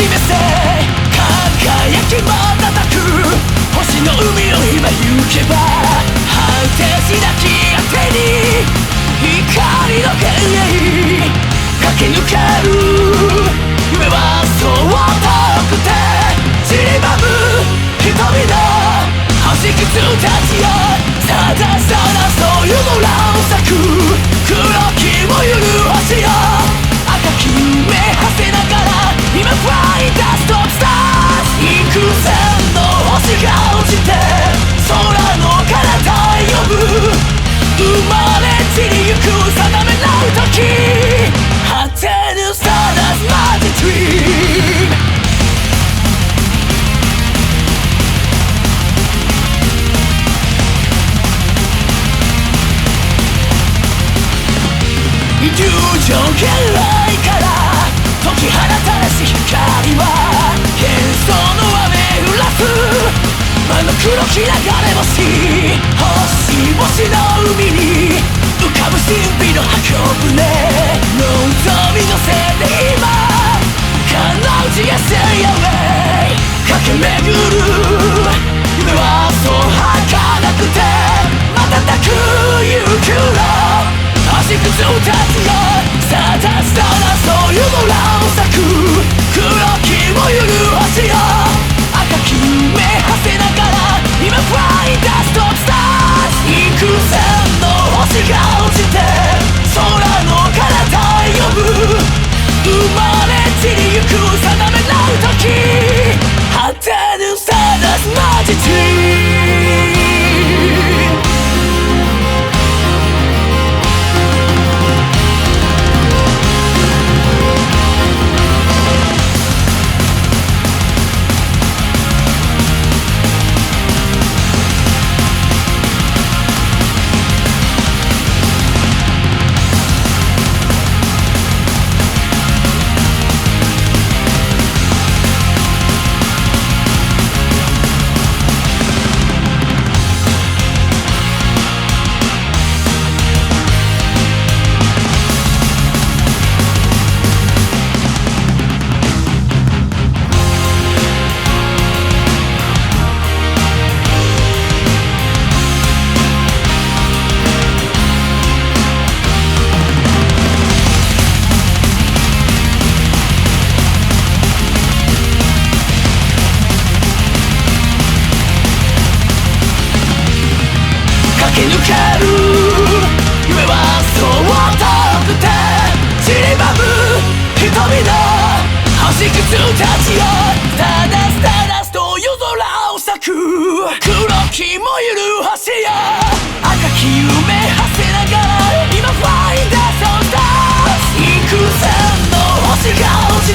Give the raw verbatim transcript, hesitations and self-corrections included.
示せ輝き瞬く星の海を今行けば果てしなき果てに光の幻影駆け抜ける夢はそう遠くて散りばむ瞳の星屑たちよただただそういう空を咲く黒きもゆる星よ赤き目馳せながら今ファイターストップスターズ幾千の星が落ちて空の彼方へ呼ぶ生まれ散りゆく定めない時果てぬスターダストマジックドリームイリュージョン圏内から解き放たれし光は幻想の雨降らす真の黒き流れ星星星の海に浮かぶ神秘の箱舟望み乗せて今叶う地平線やウェイ駆け巡る夢はそう儚くて瞬く勇気の星屑たちよただただそういう空を咲く黒きもゆる星よ赤き目馳せながら今ファイターストップスターズ幾千の星が落ちて空の彼方へ呼ぶ生まれ散りゆく定めない時果てぬスターダストマジック駆け抜ける夢はそう遠くて散りばむ瞳の星屑たちよただスターダスト夜空を咲く黒きもゆる星よ赤き夢馳せながら今ファインダーソンスター幾千の星が落ち